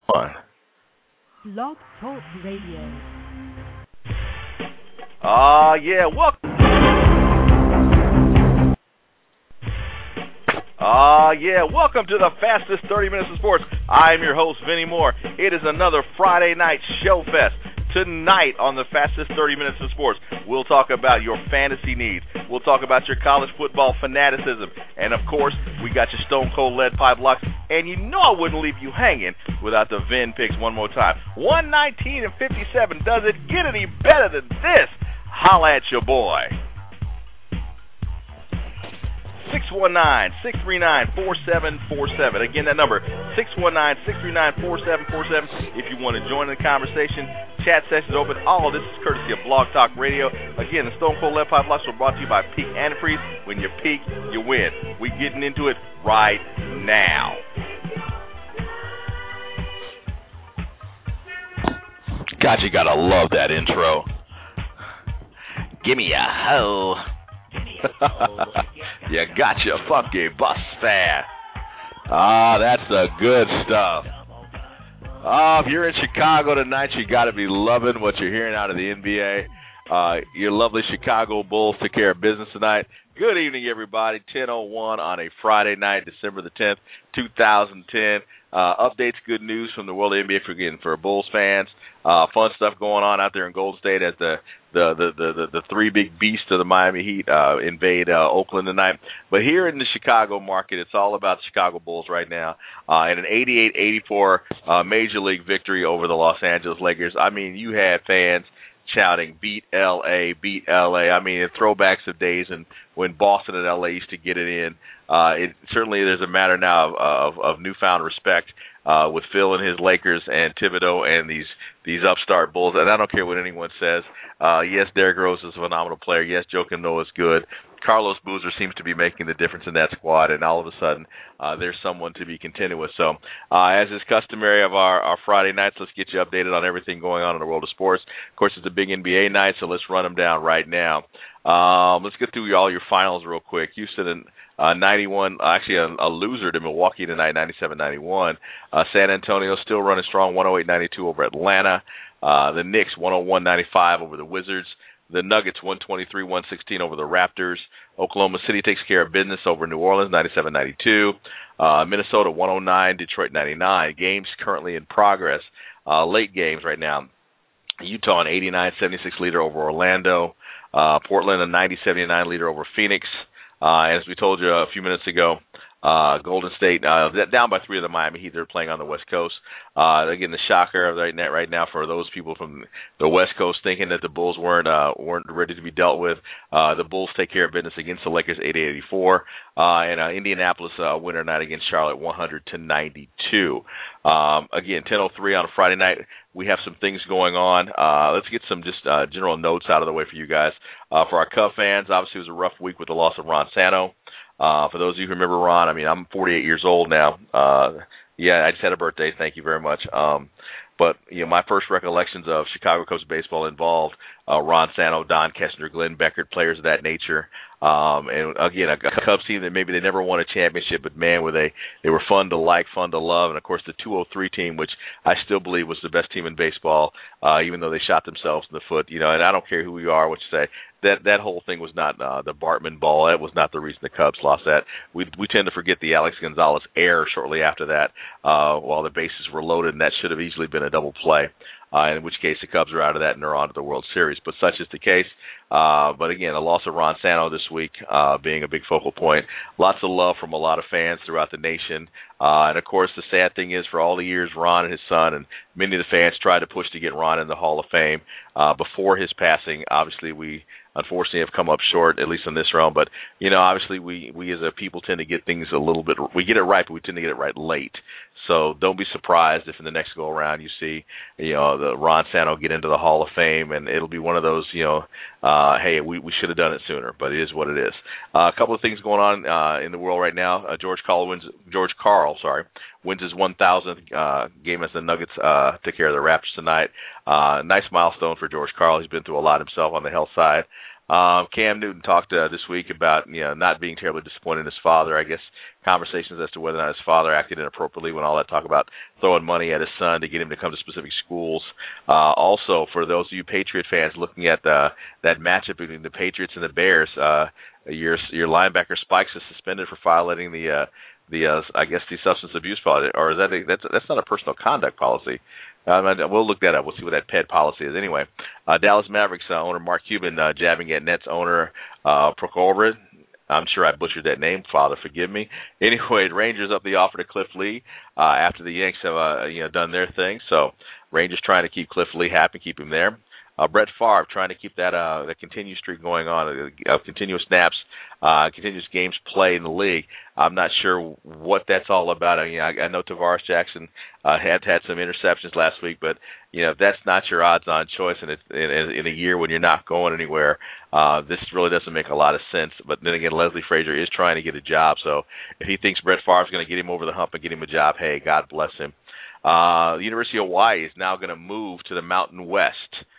One. Blog Talk Radio. Yeah, welcome. Welcome to the fastest 30 minutes of sports. I am your host, Vinny Moore. It is another Friday night show fest. Tonight on the fastest 30 minutes of sports, we'll talk about your fantasy needs. We'll talk about your college football fanaticism. And, of course, we got your Stone Cold Lead Pipe Locks. And you know I wouldn't leave you hanging without the Vin picks one more time. 119 and 57. Does it get any better than this? Holla at your boy. 619-639-4747. Again, that number, 619-639-4747. If you want to join the conversation, chat sessions open. All of this is courtesy of Blog Talk Radio. Again, the Stone Cold Lead Pipe Locks were brought to you by Peak Antifreeze. When you peak, you win. We getting into it right now. God, you gotta love that intro. Gimme a hoe. You got your funky bus fare. That's the good stuff. If you're in Chicago tonight, you got to be loving what you're hearing out of the NBA. Your lovely Chicago Bulls took care of business tonight. Good evening, everybody. 10:01 on a Friday night, December the 10th, 2010. Updates, good news from the world of NBA for Bulls fans. Fun stuff going on out there in Golden State as the three big beasts of the Miami Heat invade Oakland tonight. But here in the Chicago market, it's all about the Chicago Bulls right now. And an 88-84 Major League victory over the Los Angeles Lakers. I mean, you had fans shouting, beat L.A., beat L.A. I mean, throwbacks of days and when Boston and L.A. used to get it in. Certainly there's a matter now of newfound respect with Phil and his Lakers and Thibodeau and these upstart Bulls. And I don't care what anyone says. Yes, Derrick Rose is a phenomenal player. Yes, Joakim Noah is good. Carlos Boozer seems to be making the difference in that squad, and all of a sudden there's someone to be contended with. So as is customary of our Friday nights, let's get you updated on everything going on in the world of sports. Of course, it's a big NBA night, so let's run them down right now. Let's get through all your finals real quick. Houston and 91, actually a loser to Milwaukee tonight, 97-91. San Antonio still running strong, 108-92 over Atlanta. The Knicks, 101-95 over the Wizards. The Nuggets, 123-116 over the Raptors. Oklahoma City takes care of business over New Orleans, 97-92. Minnesota, 109, Detroit, 99. Games currently in progress. Late games right now. Utah, an 89-76 leader over Orlando. Portland, a 90-79 leader over Phoenix. As we told you a few minutes ago, Golden State down by 3 of the Miami Heat. They're playing on the West Coast. Again, the shocker right now for those people from the West Coast thinking that the Bulls weren't ready to be dealt with. The Bulls take care of business against the Lakers, 88-84, and Indianapolis winter night against Charlotte, 100-92. Again, 10:03 on a Friday night. We have some things going on. Let's get some just general notes out of the way for you guys. For our Cub fans, obviously it was a rough week with the loss of Ron Santo. For those of you who remember Ron, I mean, I'm 48 years old now. Yeah, I just had a birthday. Thank you very much. But, you know, my first recollections of Chicago Cubs baseball involved Ron Santo, Don Kessner, Glenn Beckert, players of that nature. And, again, a Cubs team that maybe they never won a championship, but, man, they were fun to like, fun to love. And, of course, the 203 team, which I still believe was the best team in baseball, even though they shot themselves in the foot. You know, and I don't care who you are, what you say. That whole thing was not the Bartman ball. That was not the reason the Cubs lost that. We tend to forget the Alex Gonzalez error shortly after that while the bases were loaded, and that should have easily been a double play, in which case the Cubs are out of that and they're on to the World Series. But such is the case. But, again, the loss of Ron Santo this week being a big focal point. Lots of love from a lot of fans throughout the nation. And, of course, the sad thing is for all the years Ron and his son and many of the fans tried to push to get Ron in the Hall of Fame before his passing. Obviously, we unfortunately have come up short, at least in this realm. But, you know, obviously we as a people tend to get things a little bit – we get it right, but we tend to get it right late. So don't be surprised if in the next go-around you see, you know, the Ron Santo get into the Hall of Fame, and it'll be one of those, you know, hey, we should have done it sooner, but it is what it is. A couple of things going on in the world right now. George Karl wins his 1,000th game as the Nuggets took care of the Raptors tonight. Nice milestone for George Karl. He's been through a lot himself on the health side. Cam Newton talked this week about not being terribly disappointed in his father. I guess conversations as to whether or not his father acted inappropriately when all that talk about throwing money at his son to get him to come to specific schools. Also, for those of you Patriot fans looking at that matchup between the Patriots and the Bears, your linebacker Spikes is suspended for violating the I guess the substance abuse policy, or is that's not a personal conduct policy. We'll look that up. We'll see what that PED policy is. Anyway, Dallas Mavericks owner Mark Cuban jabbing at Nets owner Prokhorov. I'm sure I butchered that name. Father, forgive me. Anyway, Rangers up the offer to Cliff Lee after the Yanks have done their thing. So Rangers trying to keep Cliff Lee happy, keep him there. Brett Favre trying to keep that continuous streak going on, continuous snaps, continuous games played in the league. I'm not sure what that's all about. I know Tavares Jackson had some interceptions last week, but that's not your odds-on choice in a year when you're not going anywhere. This really doesn't make a lot of sense. But then again, Leslie Frazier is trying to get a job, so if he thinks Brett Favre is going to get him over the hump and get him a job, hey, God bless him. The University of Hawaii is now going to move to the Mountain West.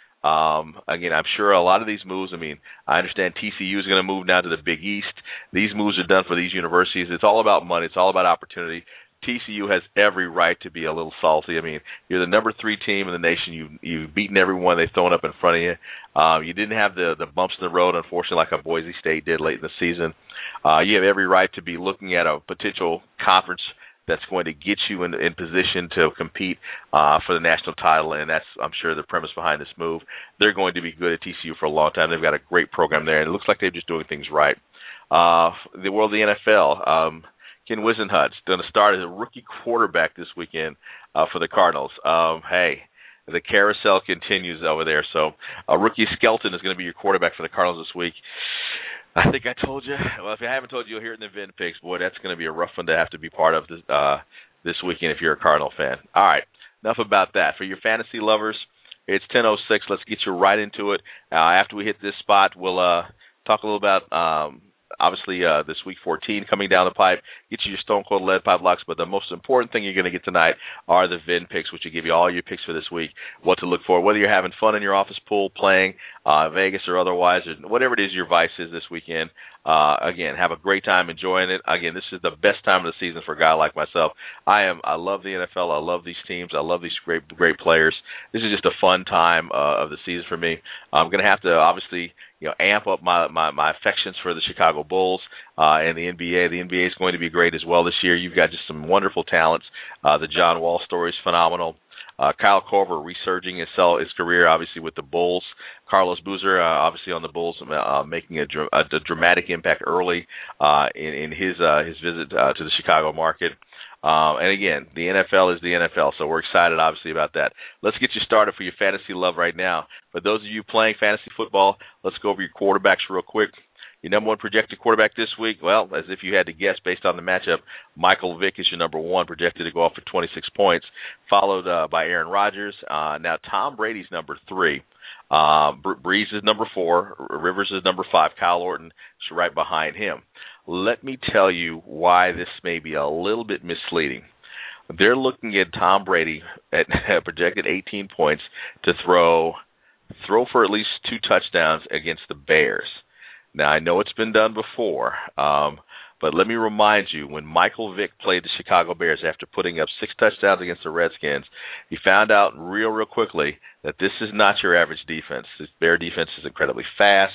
Again, I'm sure a lot of these moves, I understand TCU is going to move now to the Big East. These moves are done for these universities. It's all about money. It's all about opportunity. TCU has every right to be a little salty. You're the number 3 team in the nation. You've beaten everyone they've thrown up in front of you. You didn't have the bumps in the road, unfortunately, like a Boise State did late in the season. You have every right to be looking at a potential conference that's going to get you in position to compete for the national title, and that's, I'm sure, the premise behind this move. They're going to be good at TCU for a long time. They've got a great program there, and it looks like they're just doing things right. The world of the NFL, Ken Whisenhunt's going to start as a rookie quarterback this weekend for the Cardinals. Hey, the carousel continues over there, so rookie Skelton is going to be your quarterback for the Cardinals this week. I think I told you. Well, if I haven't told you, you'll hear it in the Vin Picks. Boy, that's going to be a rough one to have to be part of this weekend if you're a Cardinal fan. All right, enough about that. For your fantasy lovers, it's 10:06. Let's get you right into it. After we hit this spot, we'll talk a little about obviously this Week 14 coming down the pipe. Get you your Stone Cold Lead Pipe locks, but the most important thing you're going to get tonight are the Vin Picks, which will give you all your picks for this week, what to look for, whether you're having fun in your office pool, playing Vegas or otherwise, or whatever it is your vice is this weekend. Again, have a great time enjoying it. Again, this is the best time of the season for a guy like myself. I love the NFL. I love these teams. I love these great players. This is just a fun time of the season for me. I'm going to have to obviously amp up my affections for the Chicago Bulls and the NBA. The NBA is going to be great as well this year. You've got just some wonderful talents. The John Wall story is phenomenal. Kyle Korver resurging his career, obviously, with the Bulls. Carlos Boozer, obviously, on the Bulls, making a dramatic impact early in his visit to the Chicago market. And again, the NFL is the NFL, so we're excited, obviously, about that. Let's get you started for your fantasy love right now. For those of you playing fantasy football, let's go over your quarterbacks real quick. Your number 1 projected quarterback this week, well, as if you had to guess based on the matchup, Michael Vick is your number 1, projected to go off for 26 points, followed by Aaron Rodgers. Now, Tom Brady's number 3. Breeze is number 4. Rivers is number 5. Kyle Orton is right behind him. Let me tell you why this may be a little bit misleading. They're looking at Tom Brady at projected 18 points to throw for at least 2 touchdowns against the Bears. Now, I know it's been done before, but let me remind you, when Michael Vick played the Chicago Bears after putting up 6 touchdowns against the Redskins, he found out real quickly that this is not your average defense. This Bear defense is incredibly fast,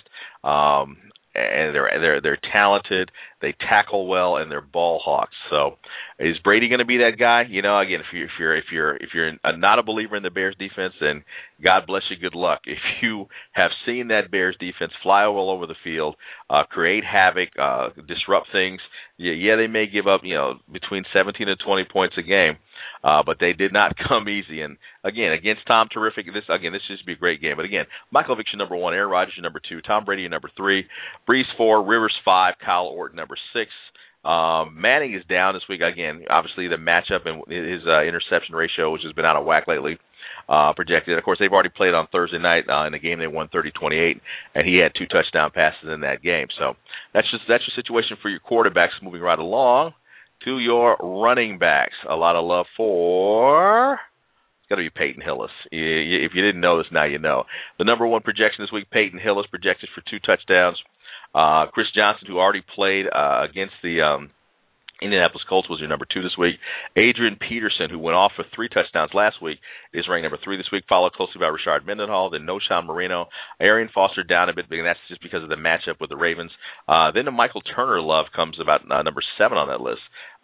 and they're talented. They tackle well, and they're ball hawks. So, is Brady going to be that guy? Again, if you're not a believer in the Bears defense, then God bless you. Good luck. If you have seen that Bears defense fly all over the field, create havoc, disrupt things, yeah, they may give up between 17 and 20 points a game. But they did not come easy. And, again, against Tom, terrific. This should be a great game. But, again, Michael Vick's your number 1, Aaron Rodgers your number 2, Tom Brady your number 3, Breeze 4, Rivers 5, Kyle Orton number 6. Manning is down this week. Again, obviously the matchup and his interception ratio, which has been out of whack lately, projected. Of course, they've already played on Thursday night in a game they won 30-28, and he had 2 touchdown passes in that game. So that's your situation for your quarterbacks. Moving right along to your running backs. A lot of love for got to be Peyton Hillis. If you didn't know this, now you know. The number one projection this week, Peyton Hillis, projected for 2 touchdowns. Chris Johnson, who already played against the Indianapolis Colts, was your number 2 this week. Adrian Peterson, who went off for 3 touchdowns last week, is ranked number 3 this week, followed closely by Rashard Mendenhall, then Noshawn Marino. Arian Foster down a bit, but that's just because of the matchup with the Ravens. Then the Michael Turner love comes about number 7 on that list.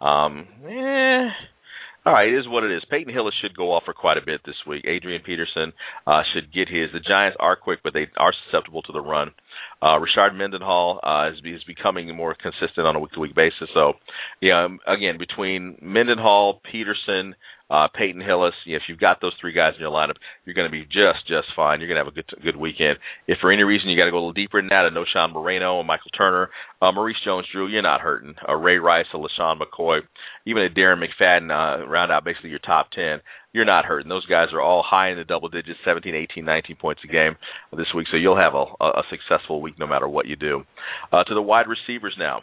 All right, it is what it is. Peyton Hillis should go off for quite a bit this week. Adrian Peterson should get his. The Giants are quick, but they are susceptible to the run. Rashard Mendenhall is becoming more consistent on a week-to-week basis. So, yeah, again, between Mendenhall, Peterson, Peyton Hillis, if you've got those 3 guys in your lineup, you're going to be just fine. You're going to have a good weekend. If for any reason you got to go a little deeper than that, a Noshawn Moreno, a Michael Turner, Maurice Jones-Drew, you're not hurting. A Ray Rice, a LaShawn McCoy, even a Darren McFadden, round out basically your top 10. You're not hurting. Those guys are all high in the double digits, 17, 18, 19 points a game this week, so you'll have a successful week no matter what you do. To the wide receivers now.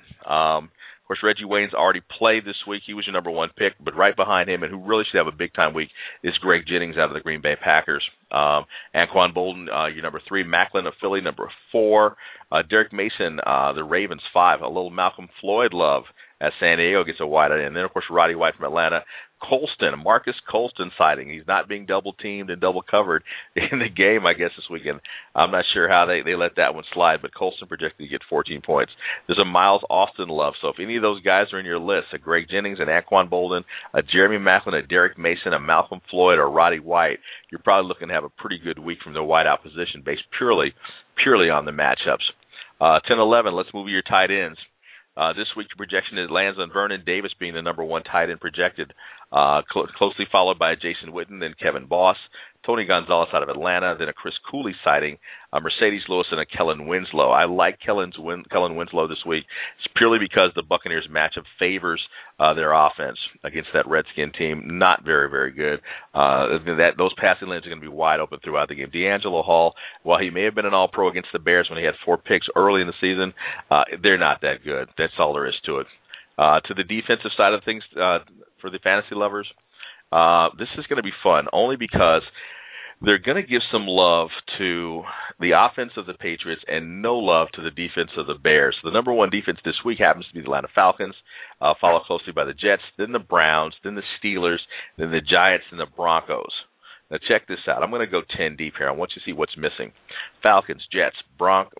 Of course, Reggie Wayne's already played this week. He was your number 1 pick, but right behind him, and who really should have a big-time week, is Greg Jennings out of the Green Bay Packers. Anquan Bolden, your number 3. Macklin of Philly, number 4. Derek Mason, the Ravens, 5. A little Malcolm Floyd love as San Diego gets a wide end. And then, of course, Roddy White from Atlanta. Colston, Marcus Colston sighting. He's not being double-teamed and double-covered in the game, I guess, this weekend. I'm not sure how they let that one slide, but Colston projected to get 14 points. There's a Miles Austin love, so if any of those guys are in your list, a Greg Jennings, an Anquan Bolden, a Jeremy Macklin, a Derek Mason, a Malcolm Floyd, or Roddy White, you're probably looking to have a pretty good week from the wideout position based purely on the matchups. 10-11, let's move your tight ends. This week, the projection lands on Vernon Davis being the number 1 tight end projected, closely followed by Jason Witten, then Kevin Boss, Tony Gonzalez out of Atlanta, then a Chris Cooley sighting, Mercedes Lewis, and a Kellen Winslow. I like Kellen Winslow this week. It's purely because the Buccaneers matchup favors their offense against that Redskin team. Not very, very good. Those passing lanes are going to be wide open throughout the game. D'Angelo Hall, while he may have been an All-Pro against the Bears when he had 4 picks early in the season, they're not that good. That's all there is to it. To the defensive side of things, for the fantasy lovers, this is going to be fun, only because they're going to give some love to the offense of the Patriots and no love to the defense of the Bears. So the number 1 defense this week happens to be the Atlanta Falcons, followed closely by the Jets, then the Browns, then the Steelers, then the Giants, and the Broncos. Now check this out. I'm going to go 10 deep here. I want you to see what's missing. Falcons, Jets, Browns,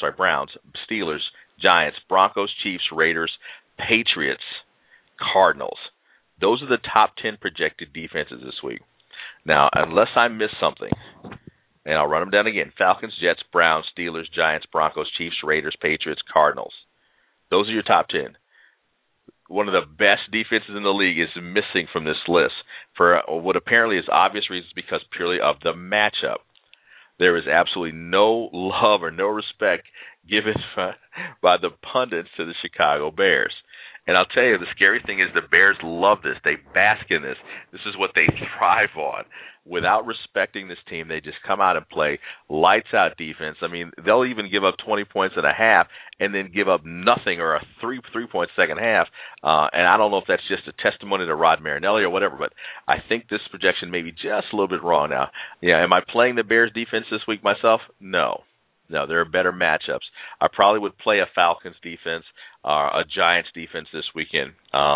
Steelers, Giants, Broncos, Chiefs, Raiders, Patriots, Cardinals. Those are the top 10 projected defenses this week. Now, unless I miss something, and I'll run them down again: Falcons, Jets, Browns, Steelers, Giants, Broncos, Chiefs, Raiders, Patriots, Cardinals. Those are your top 10. One of the best defenses in the league is missing from this list for what apparently is obvious reasons, because purely of the matchup. There is absolutely no love or no respect given by the pundits to the Chicago Bears. And I'll tell you, the scary thing is the Bears love this. They bask in this. This is what they thrive on. Without respecting this team, they just come out and play lights-out defense. I mean, they'll even give up 20 points in a half and then give up nothing, or a three-point second half. And I don't know if that's just a testimony to Rod Marinelli or whatever, but I think this projection may be just a little bit wrong now. Yeah, am I playing the Bears defense this week myself? No, there are better matchups. I probably would play a Falcons defense, a Giants defense this weekend.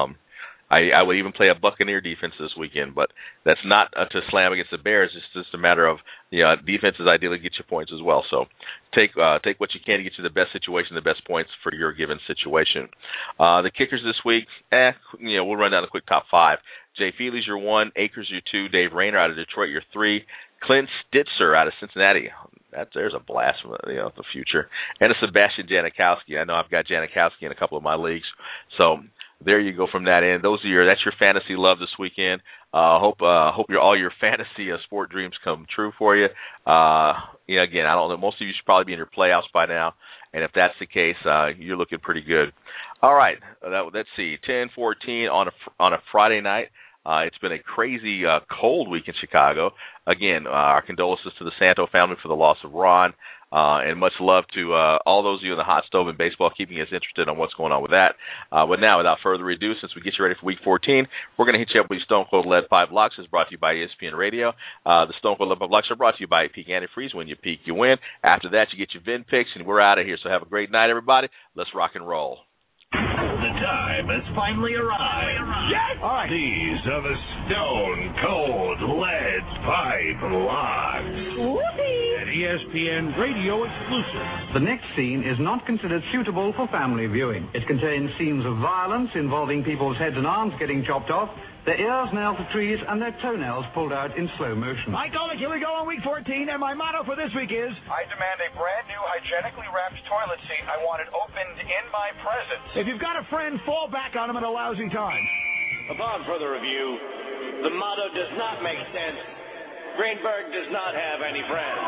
I would even play a Buccaneer defense this weekend, but that's not to slam against the Bears. It's just a matter of, defenses ideally get you points as well. So take what you can to get you the best situation, the best points for your given situation. The kickers this week, we'll run down a quick top 5. Jay Feely's your 1, Akers your 2, Dave Rayner out of Detroit your 3, Clint Stitzer out of Cincinnati. There's a blast from the future. And a Sebastian Janikowski. I know I've got Janikowski in a couple of my leagues. So there you go from that end. That's your fantasy love this weekend. Hope all your fantasy sport dreams come true for you. Again, I don't know. Most of you should probably be in your playoffs by now. And if that's the case, you're looking pretty good. All right. Let's see. 10-14 on a Friday night. It's been a crazy cold week in Chicago. Again, our condolences to the Santo family for the loss of Ron. And much love to all those of you in the hot stove and baseball, keeping us interested on what's going on with that. But now, without further ado, since we get you ready for Week 14, we're going to hit you up with Stone Cold Lead Pipe Locks. It's brought to you by ESPN Radio. The Stone Cold Lead Pipe Locks are brought to you by Peak Antifreeze. When you peak, you win. After that, you get your VIN picks, and we're out of here. So have a great night, everybody. Let's rock and roll. The time has finally arrived. Yes! All right. These are the Stone Cold Lead Pipe Locks. Whoopee! An ESPN Radio exclusive. The next scene is not considered suitable for family viewing. It contains scenes of violence involving people's heads and arms getting chopped off, their ears nailed to trees, and their toenails pulled out in slow motion. Mike Golick, here we go on Week 14, and my motto for this week is... I demand a brand new, hygienically wrapped toilet seat. I want it opened in my presence. If you've got a friend, fall back on him at a lousy time. Upon further review, the motto does not make sense. Greenberg does not have any friends.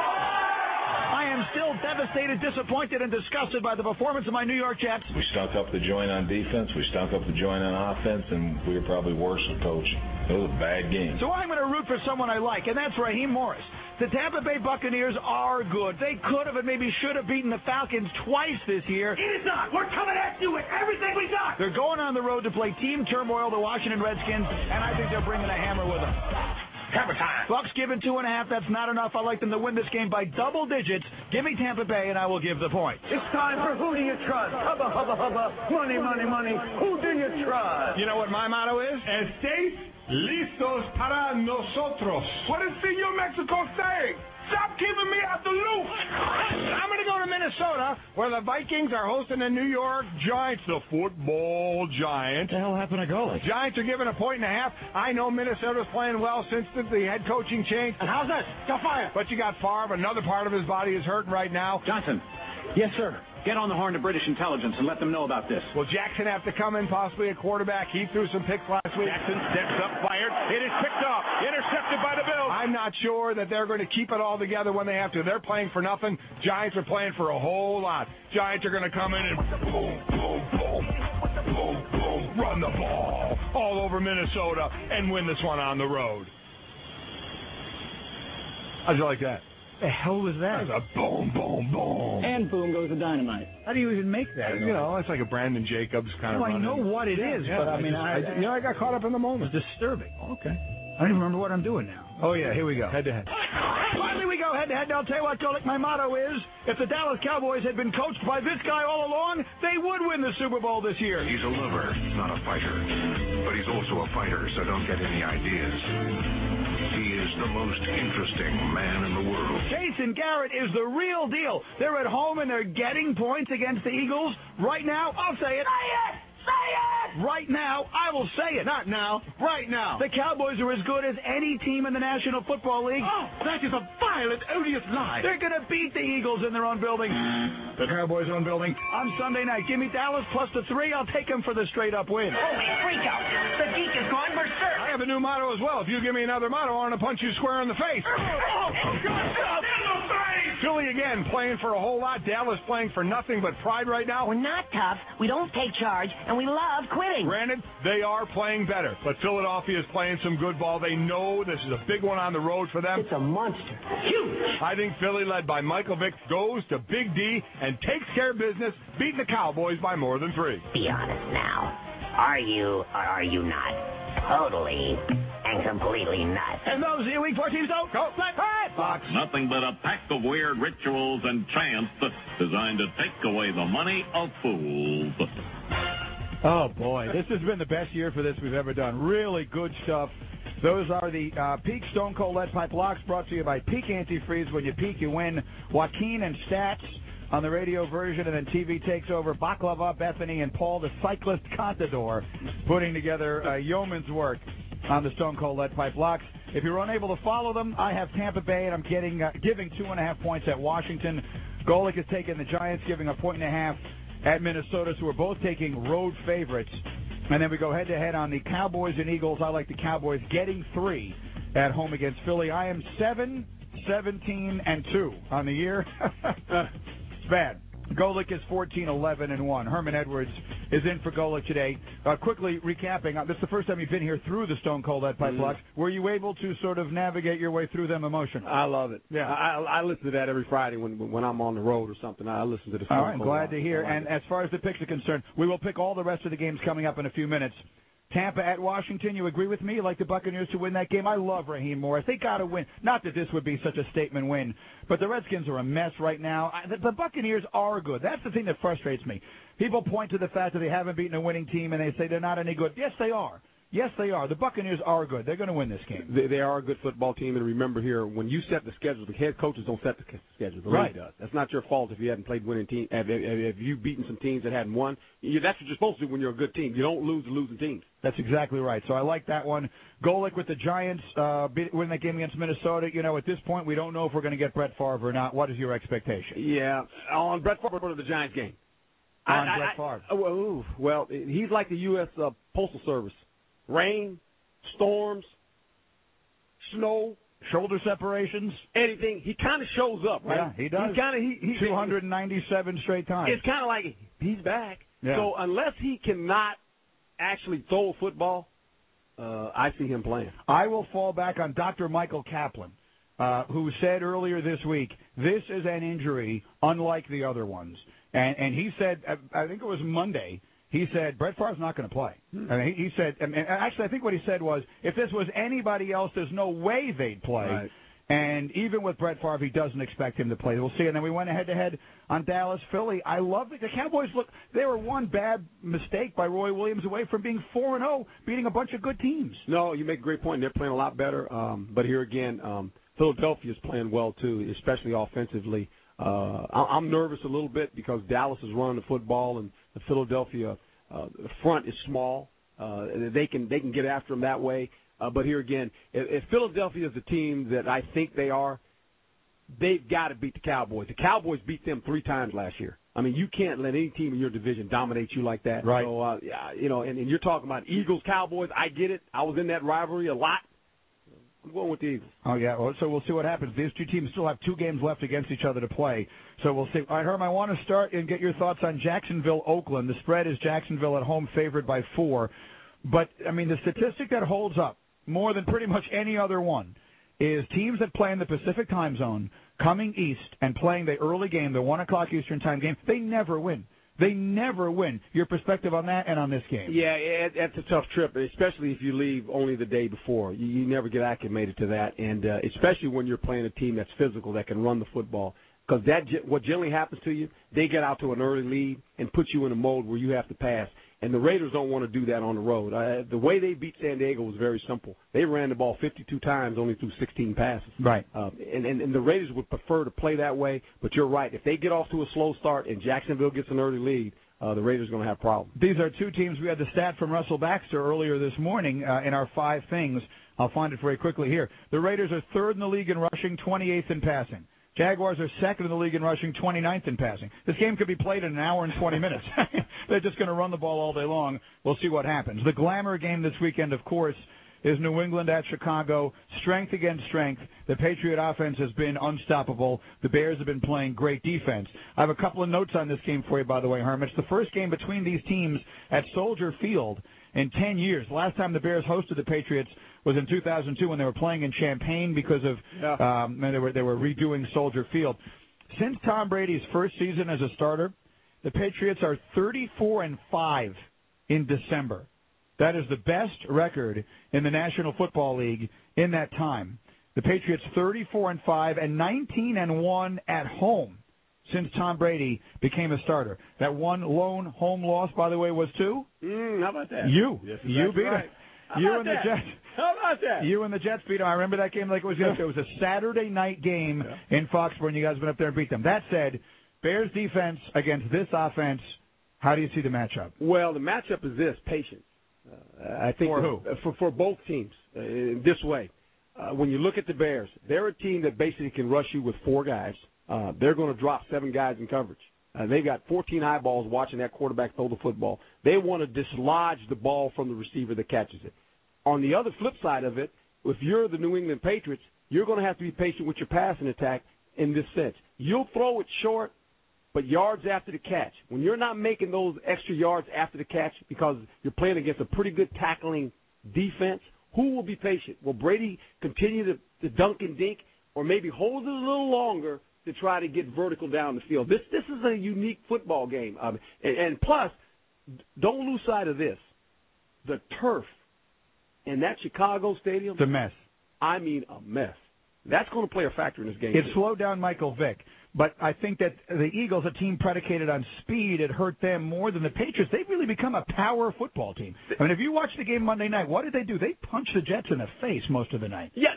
I am still devastated, disappointed, and disgusted by the performance of my New York Jets. We stunk up the joint on defense, we stunk up the joint on offense, and we were probably worse than coaching. It was a bad game. So I'm going to root for someone I like, and that's Raheem Morris. The Tampa Bay Buccaneers are good. They could have and maybe should have beaten the Falcons twice this year. It is not. We're coming at you with everything we got. They're going on the road to play Team Turmoil, the Washington Redskins, and I think they're bringing a hammer with them. Hammer time. Bucks given 2.5. That's not enough. I like them to win this game by double digits. Give me Tampa Bay, and I will give the point. It's time for Who Do You Trust? Hubba, hubba, hubba. Money, money, money. Who do you trust? You know what my motto is? Estéis listos para nosotros. What is Senor Mexico saying? Stop keeping me out the loop. I'm going to go to Minnesota, where the Vikings are hosting the New York Giants, the football Giants. What the hell happened to Golick? Giants are given 1.5. I know Minnesota's playing well since the head coaching change. And how's that? Got fired. But you got Favre. Another part of his body is hurting right now. Johnson. Yes, sir. Get on the horn to British intelligence and let them know about this. Will Jackson have to come in, possibly a quarterback? He threw some picks last week. Jackson steps up, fired. It is picked off. Intercepted by the Bills. I'm not sure that they're going to keep it all together when they have to. They're playing for nothing. Giants are playing for a whole lot. Giants are going to come in and boom, boom, boom, boom, boom, run the ball all over Minnesota and win this one on the road. How'd you like that? The hell was that? That was a boom, boom, boom. And boom goes the dynamite. How do you even make that? You know, it's like a Brandon Jacobs kind of. I know what it is, but I mean, I got caught up in the moment. It's disturbing. Okay. I don't even remember what I'm doing now. Oh yeah, here we go. Head to head. Finally, we go head to head. I'll tell you what, Golick, my motto is: if the Dallas Cowboys had been coached by this guy all along, they would win the Super Bowl this year. He's a lover, not a fighter. But he's also a fighter, so don't get any ideas. He is the most interesting man in the world. Jason Garrett is the real deal. They're at home and they're getting points against the Eagles. Right now, I'll say it. Say it! Say it! Right now, I will say it. Not now. Right now. The Cowboys are as good as any team in the National Football League. Oh, that is a violent, odious lie. They're going to beat the Eagles in their own building. The Cowboys' own building. On Sunday night, give me Dallas plus the 3. I'll take them for the straight-up win. Holy freak out. The geek is going berserk. I have a new motto as well. If you give me another motto, I want to punch you square in the face. Philly again playing for a whole lot. Dallas playing for nothing but pride right now. We're not tough. We don't take charge, and we love quitting. Granted, they are playing better, but Philadelphia is playing some good ball. They know this is a big one on the road for them. It's a monster. Huge. I think Philly, led by Michael Vick, goes to Big D and takes care of business, beating the Cowboys by more than 3. Be honest now. Are you or are you not totally and completely nuts? And those are your Week 14 don't go let it box. Nothing but a pack of weird rituals and chants designed to take away the money of fools. Oh, boy. This has been the best year for this we've ever done. Really good stuff. Those are the Peak Stone Cold Lead Pipe Locks brought to you by Peak Antifreeze. When you peak, you win. Joaquin and Stats on the radio version, and then TV takes over. Baklava, Bethany, and Paul, the cyclist contador, putting together yeoman's work on the Stone Cold Lead Pipe Locks. If you're unable to follow them, I have Tampa Bay, and I'm giving 2.5 points at Washington. Golick is taking the Giants, giving 1.5 at Minnesota, so we're both taking road favorites. And then we go head-to-head on the Cowboys and Eagles. I like the Cowboys getting 3 at home against Philly. I am 7, 17, and 2 on the year. It's bad. Golick is 14, 11, and 1. Herman Edwards is in for Golic today. Quickly recapping, this is the first time you've been here through the Stone Cold Lead Pipe Locks. Were you able to sort of navigate your way through them emotionally? I love it. Yeah. I listen to that every Friday when I'm on the road or something. I listen to the Stone All right, Cold. glad to hear. And as far as the picks are concerned, we will pick all the rest of the games coming up in a few minutes. Tampa at Washington, you agree with me? You like the Buccaneers to win that game? I love Raheem Morris. They got to win. Not that this would be such a statement win, but the Redskins are a mess right now. The Buccaneers are good. That's the thing that frustrates me. People point to the fact that they haven't beaten a winning team, and they say they're not any good. Yes, they are. Yes, they are. The Buccaneers are good. They're going to win this game. They are a good football team, and remember here, when you set the schedule, the head coaches don't set the schedule. The league does. That's not your fault if you hadn't played winning team. If you've beaten some teams that hadn't won, that's what you're supposed to do when you're a good team. You don't lose to losing teams. That's exactly right. So I like that one. Golic with the Giants winning that game against Minnesota. You know, at this point, we don't know if we're going to get Brett Favre or not. What is your expectation? Yeah, on Brett Favre or the Giants game. On Brett Favre. Well, he's like the U.S. Postal Service. Rain, storms, snow, shoulder separations, anything. He kind of shows up, right? Yeah, he does. He's 297 straight times. It's kind of like he's back. Yeah. So unless he cannot actually throw a football, I see him playing. I will fall back on Dr. Michael Kaplan, who said earlier this week, this is an injury unlike the other ones. And he said, I think it was Monday, he said, Brett Favre's not going to play. I mean, he said, and actually I think what he said was, if this was anybody else, there's no way they'd play. Right. And even with Brett Favre, he doesn't expect him to play. We'll see. And then we went head-to-head on Dallas-Philly. I love it. The Cowboys, look, they were one bad mistake by Roy Williams away from being 4-0, beating a bunch of good teams. No, you make a great point. They're playing a lot better. But here again, Philadelphia's playing well, too, especially offensively. I'm nervous a little bit because Dallas is running the football, and the Philadelphia front is small. They can get after them that way. But here again, if Philadelphia is the team that I think they are, they've got to beat the Cowboys. The Cowboys beat them 3 times last year. I mean, you can't let any team in your division dominate you like that. Right. So, and you're talking about Eagles, Cowboys. I get it. I was in that rivalry a lot. I'm going with the Eagles. Oh, yeah. Well, so we'll see what happens. These two teams still have 2 games left against each other to play. So we'll see. All right, Herm, I want to start and get your thoughts on Jacksonville, Oakland. The spread is Jacksonville at home favored by 4. But, I mean, the statistic that holds up more than pretty much any other one is teams that play in the Pacific time zone coming east and playing the early game, the 1 o'clock Eastern time game, they never win. They never win. Your perspective on that and on this game? Yeah, that's a tough trip, especially if you leave only the day before. You never get acclimated to that, and especially when you're playing a team that's physical, that can run the football. Because what generally happens to you, they get out to an early lead and put you in a mode where you have to pass. And the Raiders don't want to do that on the road. The way they beat San Diego was very simple. They ran the ball 52 times, only threw 16 passes. Right. And the Raiders would prefer to play that way. But you're right. If they get off to a slow start and Jacksonville gets an early lead, the Raiders are going to have problems. These are 2 teams. We had the stat from Russell Baxter earlier this morning in our 5 things. I'll find it very quickly here. The Raiders are 3rd in the league in rushing, 28th in passing. Jaguars are 2nd in the league in rushing, 29th in passing. This game could be played in an hour and 20 minutes. They're just going to run the ball all day long. We'll see what happens. The glamour game this weekend, of course, is New England at Chicago. Strength against strength. The Patriot offense has been unstoppable. The Bears have been playing great defense. I have a couple of notes on this game for you, by the way, Herm. It's the first game between these teams at Soldier Field in 10 years. The last time the Bears hosted the Patriots was in 2002 when they were playing in Champaign because of they were redoing Soldier Field. Since Tom Brady's first season as a starter, the Patriots are 34-5 in December. That is the best record in the National Football League in that time. The Patriots 34-5 and 19-1 at home since Tom Brady became a starter. That one lone home loss, by the way, was to? How about that? You. Yes, You beat right. him. You and the Jets. How about that? You and the Jets beat them. I remember that game like it was yesterday. It was a Saturday night game in Foxborough, and you guys went up there and beat them. That said, Bears defense against this offense, how do you see the matchup? Well, the matchup is this, patience. I think for who? For both teams, this way. When you look at the Bears, they're a team that basically can rush you with 4 guys. They're going to drop 7 guys in coverage. They've got 14 eyeballs watching that quarterback throw the football. They want to dislodge the ball from the receiver that catches it. On the other flip side of it, if you're the New England Patriots, you're going to have to be patient with your passing attack in this sense. You'll throw it short, but yards after the catch. When you're not making those extra yards after the catch because you're playing against a pretty good tackling defense, who will be patient? Will Brady continue to dunk and dink, or maybe hold it a little longer to try to get vertical down the field? This is a unique football game. And plus, don't lose sight of this. The turf in that Chicago stadium. It's a mess. I mean a mess. That's going to play a factor in this game. It slowed down Michael Vick. But I think that the Eagles, a team predicated on speed, it hurt them more than the Patriots. They've really become a power football team. I mean, if you watch the game Monday night, what did they do? They punched the Jets in the face most of the night. Yeah.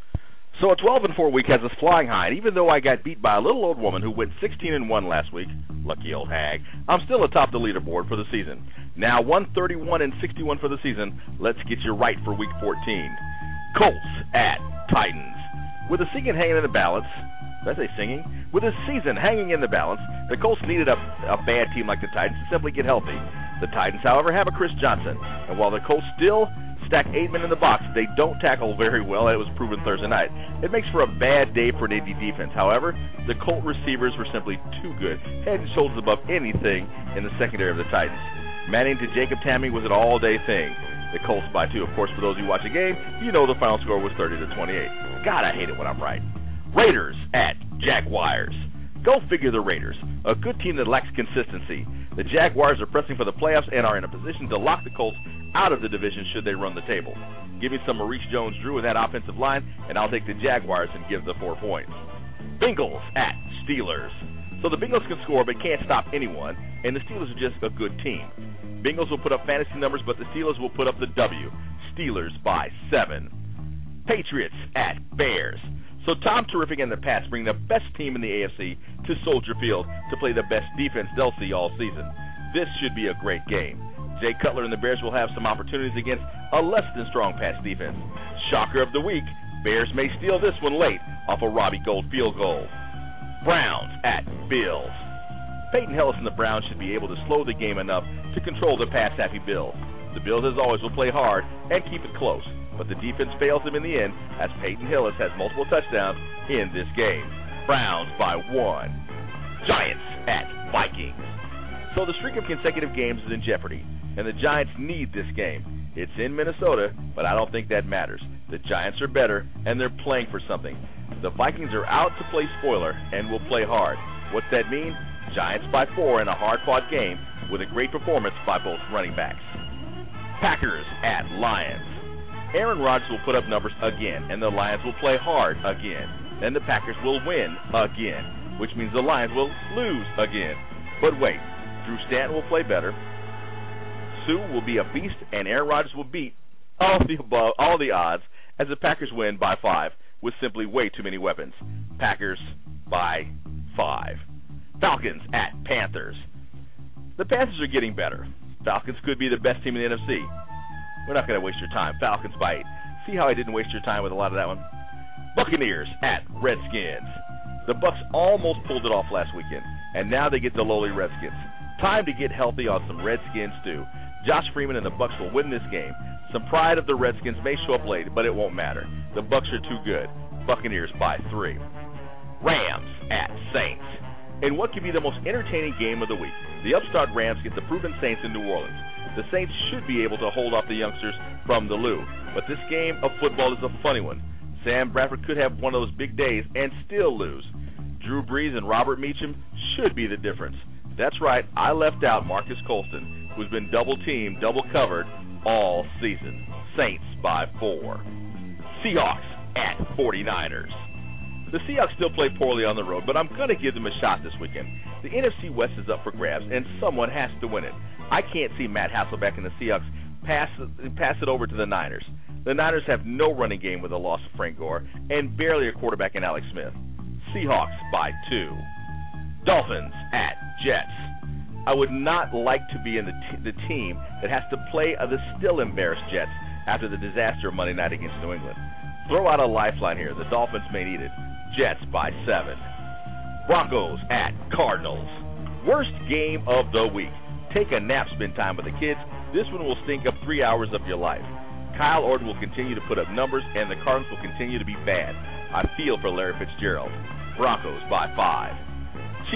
So a 12-4 week has us flying high, and even though I got beat by a little old woman who went 16-1 last week, lucky old hag, I'm still atop the leaderboard for the season. Now 131-61 for the season. Let's get you right for Week 14. Colts at Titans. With the season hanging in the balance, did I say singing? With the season hanging in the balance, the Colts needed a bad team like the Titans to simply get healthy. The Titans, however, have a Chris Johnson, and while the Colts still stack 8 men in the box, they don't tackle very well, and it was proven Thursday night. It makes for a bad day for an Indy defense. However, the Colt receivers were simply too good, head and shoulders above anything in the secondary of the Titans. Manning to Jacob Tamme was an all-day thing. The Colts by 2. Of course, for those who watch the game, you know the final score was 30-28. God, I hate it when I'm right. Raiders at Jaguars. Go figure the Raiders, a good team that lacks consistency. The Jaguars are pressing for the playoffs and are in a position to lock the Colts out of the division should they run the table. Give me some Maurice Jones-Drew in that offensive line, and I'll take the Jaguars and give the 4 points. Bengals at Steelers. So the Bengals can score but can't stop anyone, and the Steelers are just a good team. Bengals will put up fantasy numbers, but the Steelers will put up the W. Steelers by 7. Patriots at Bears. So Tom Terrific and the Pats bring the best team in the AFC to Soldier Field to play the best defense they'll see all season. This should be a great game. Jay Cutler and the Bears will have some opportunities against a less than strong Pats defense. Shocker of the week, Bears may steal this one late off a Robbie Gould field goal. Browns at Bills. Peyton Hillis and the Browns should be able to slow the game enough to control the pass-happy Bills. The Bills, as always, will play hard and keep it close, but the defense fails them in the end as Peyton Hillis has multiple touchdowns in this game. Browns by 1. Giants at Vikings. So the streak of consecutive games is in jeopardy, and the Giants need this game. It's in Minnesota, but I don't think that matters. The Giants are better, and they're playing for something. The Vikings are out to play spoiler and will play hard. What's that mean? Giants by 4 in a hard-fought game with a great performance by both running backs. Packers at Lions. Aaron Rodgers will put up numbers again, and the Lions will play hard again. Then the Packers will win again, which means the Lions will lose again. But wait, Drew Stanton will play better. Sue will be a beast, and Aaron Rodgers will beat all the odds as the Packers win by 5 with simply way too many weapons. Packers by 5. Falcons at Panthers. The Panthers are getting better. Falcons could be the best team in the NFC. We're not going to waste your time. Falcons by 8. See how I didn't waste your time with a lot of that one? Buccaneers at Redskins. The Bucs almost pulled it off last weekend, and now they get the lowly Redskins. Time to get healthy on some Redskins stew. Josh Freeman and the Bucs will win this game. Some pride of the Redskins may show up late, but it won't matter. The Bucs are too good. Buccaneers by 3. Rams at Saints. In what could be the most entertaining game of the week, the upstart Rams get the proven Saints in New Orleans. The Saints should be able to hold off the youngsters from the Lou, but this game of football is a funny one. Sam Bradford could have one of those big days and still lose. Drew Brees and Robert Meacham should be the difference. That's right, I left out Marcus Colston, who's been double-teamed, double-covered all season. Saints by 4. Seahawks at 49ers. The Seahawks still play poorly on the road, but I'm going to give them a shot this weekend. The NFC West is up for grabs, and someone has to win it. I can't see Matt Hasselbeck and the Seahawks pass it over to the Niners. The Niners have no running game with the loss of Frank Gore and barely a quarterback in Alex Smith. Seahawks by 2. Dolphins at Jets. I would not like to be in the team that has to play the still embarrassed Jets after the disaster of Monday night against New England. Throw out a lifeline here. The Dolphins may need it. Jets by 7. Broncos at Cardinals. Worst game of the week. Take a nap, spend time with the kids. This one will stink up 3 hours of your life. Kyle Orton will continue to put up numbers, and the Cardinals will continue to be bad. I feel for Larry Fitzgerald. Broncos by 5. Chiefs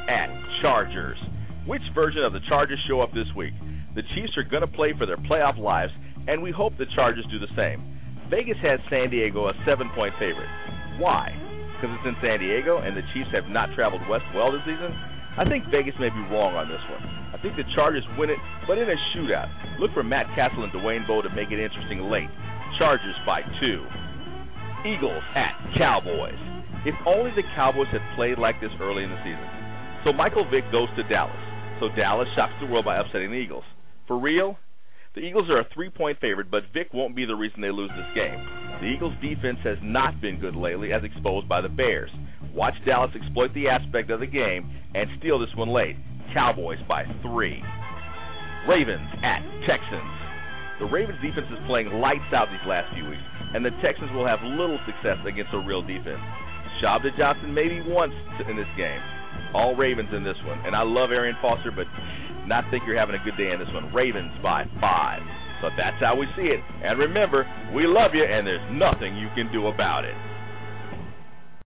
at Chargers. Which version of the Chargers show up this week? The Chiefs are going to play for their playoff lives, and we hope the Chargers do the same. Vegas has San Diego a 7-point favorite. Why? Because it's in San Diego and the Chiefs have not traveled west well this season? I think Vegas may be wrong on this one. I think the Chargers win it, but in a shootout. Look for Matt Castle and Dwayne Bowe to make it interesting late. Chargers by 2. Eagles at Cowboys. If only the Cowboys had played like this early in the season. So Michael Vick goes to Dallas. So Dallas shocks the world by upsetting the Eagles. For real? The Eagles are a 3-point favorite, but Vick won't be the reason they lose this game. The Eagles' defense has not been good lately, as exposed by the Bears. Watch Dallas exploit the aspect of the game and steal this one late. Cowboys by 3. Ravens at Texans. The Ravens' defense is playing lights out these last few weeks, and the Texans will have little success against a real defense. Job to Johnson maybe once in this game. All Ravens in this one. And I love Arian Foster, but not think you're having a good day in this one. Ravens by 5. So that's how we see it. And remember, we love you, and there's nothing you can do about it.